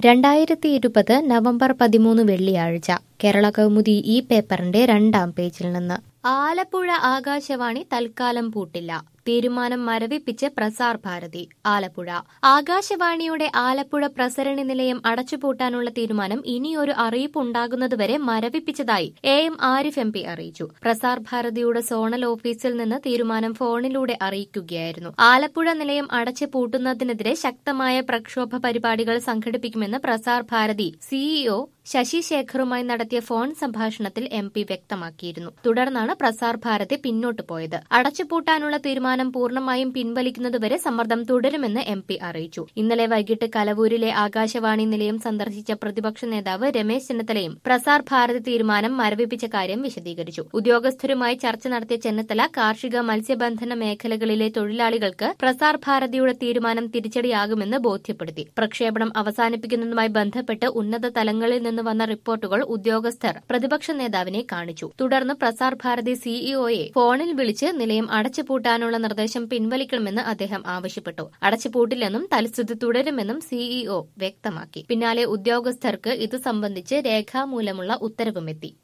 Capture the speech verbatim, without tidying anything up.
രണ്ടായിരത്തി ഇരുപത് നവംബർ പതിമൂന്ന് വെള്ളിയാഴ്ച കേരള കൗമുദി ഈ പേപ്പറിന്റെ രണ്ടാം പേജിൽ നിന്ന് ആലപ്പുഴ ആകാശവാണി തൽക്കാലം പൂട്ടില്ല. തീരുമാനം മരവിപ്പിച്ച് പ്രസാർ ഭാരതി. ആലപ്പുഴ ആകാശവാണിയുടെ ആലപ്പുഴ പ്രസരണി നിലയം അടച്ചുപൂട്ടാനുള്ള തീരുമാനം ഇനിയൊരു അറിയിപ്പ് ഉണ്ടാകുന്നതുവരെ മരവിപ്പിച്ചതായി A M Arif M P അറിയിച്ചു. പ്രസാർ ഭാരതിയുടെ സോണൽ ഓഫീസിൽ നിന്ന് തീരുമാനം ഫോണിലൂടെ അറിയിക്കുകയായിരുന്നു. ആലപ്പുഴ നിലയം അടച്ചു പൂട്ടുന്നതിനെതിരെ ശക്തമായ പ്രക്ഷോഭ പരിപാടികൾ സംഘടിപ്പിക്കുമെന്ന് പ്രസാർ ഭാരതി സിഇഒ ശശി ശേഖറുമായി നടത്തിയ ഫോൺ സംഭാഷണത്തിൽ എം പി വ്യക്തമാക്കിയിരുന്നു. തുടർന്നാണ് പ്രസാർ ഭാരതി പിന്നോട്ടു പോയത്. അടച്ചുപൂട്ടാനുള്ള തീരുമാനം പൂർണ്ണമായും പിൻവലിക്കുന്നതുവരെ സമ്മർദ്ദം തുടരുമെന്ന് എം പി അറിയിച്ചു. ഇന്നലെ വൈകിട്ട് കലവൂരിലെ ആകാശവാണി നിലയം സന്ദർശിച്ച പ്രതിപക്ഷ നേതാവ് രമേശ് ചെന്നിത്തലയും പ്രസാർ ഭാരതി തീരുമാനം മരവിപ്പിച്ച കാര്യം വിശദീകരിച്ചു. ഉദ്യോഗസ്ഥരുമായി ചർച്ച നടത്തിയ ചെന്നിത്തല കാർഷിക മത്സ്യബന്ധന മേഖലകളിലെ തൊഴിലാളികൾക്ക് പ്രസാർ ഭാരതിയുടെ തീരുമാനം തിരിച്ചടിയാകുമെന്ന് ബോധ്യപ്പെടുത്തി. പ്രക്ഷേപണം അവസാനിപ്പിക്കുന്നതുമായി ബന്ധപ്പെട്ട് ഉന്നത തലങ്ങളിൽ നിന്ന് വന്ന റിപ്പോർട്ടുകൾ ഉദ്യോഗസ്ഥർ പ്രതിപക്ഷ നേതാവിനെ കാണിച്ചു. തുടർന്ന് പ്രസാർ ഭാരതി സിഇഒയെ ഫോണിൽ വിളിച്ച് നിലയം അടച്ചുപൂട്ടാനുള്ള നിർദ്ദേശം പിൻവലിക്കണമെന്ന് അദ്ദേഹം ആവശ്യപ്പെട്ടു. അടച്ചുപൂട്ടില്ലെന്നും തൽസ്ഥിതി തുടരുമെന്നും സിഇഒ വ്യക്തമാക്കി. പിന്നാലെ ഉദ്യോഗസ്ഥർക്ക് ഇതു സംബന്ധിച്ച് രേഖാമൂലമുള്ള ഉത്തരവുമെത്തി.